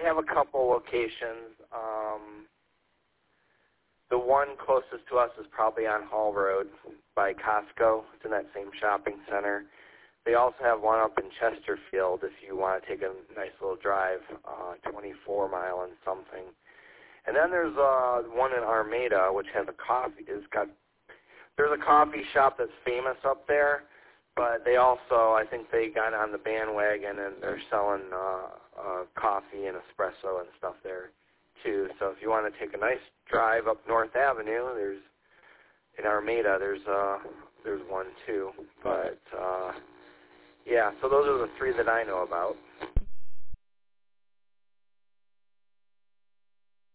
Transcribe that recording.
have a couple locations. The one closest to us is probably on Hall Road by Costco. It's in that same shopping center. They also have one up in Chesterfield if you want to take a nice little drive, 24 mile and something. And then there's one in Armada, which has a coffee. There's a coffee shop that's famous up there, but they also, I think they got on the bandwagon and they're selling coffee and espresso and stuff there too. So if you want to take a nice drive up North Avenue, in Armada there's one too. But yeah, so those are the three that I know about.